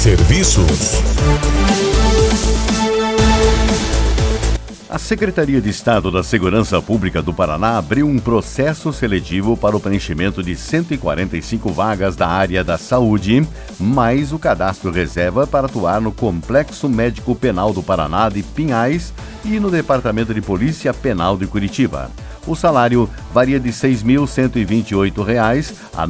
Serviços. A Secretaria de Estado da Segurança Pública do Paraná abriu um processo seletivo para o preenchimento de 145 vagas da área da saúde, mais o cadastro reserva para atuar no Complexo Médico Penal do Paraná de Pinhais e no Departamento de Polícia Penal de Curitiba. O salário varia de R$ 6.128 a R$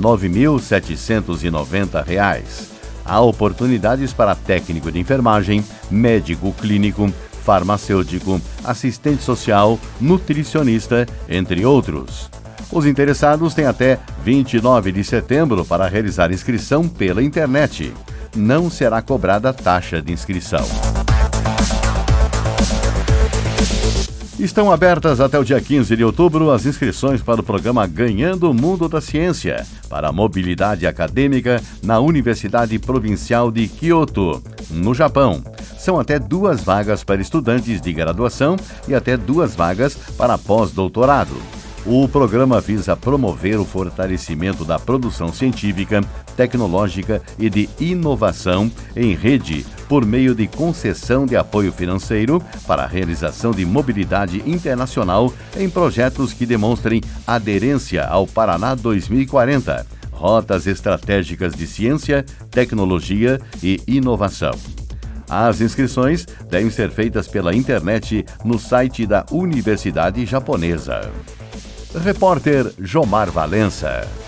9.790. Há oportunidades para técnico de enfermagem, médico clínico, farmacêutico, assistente social, nutricionista, entre outros. Os interessados têm até 29 de setembro para realizar inscrição pela internet. Não será cobrada taxa de inscrição. Estão abertas até o dia 15 de outubro as inscrições para o programa Ganhando o Mundo da Ciência, para a mobilidade acadêmica na Universidade Provincial de Kyoto, no Japão. São até 2 vagas para estudantes de graduação e até 2 vagas para pós-doutorado. O programa visa promover o fortalecimento da produção científica, tecnológica e de inovação em rede por meio de concessão de apoio financeiro para a realização de mobilidade internacional em projetos que demonstrem aderência ao Paraná 2040, rotas estratégicas de ciência, tecnologia e inovação. As inscrições devem ser feitas pela internet no site da Universidade Japonesa. Repórter Jomar Valença.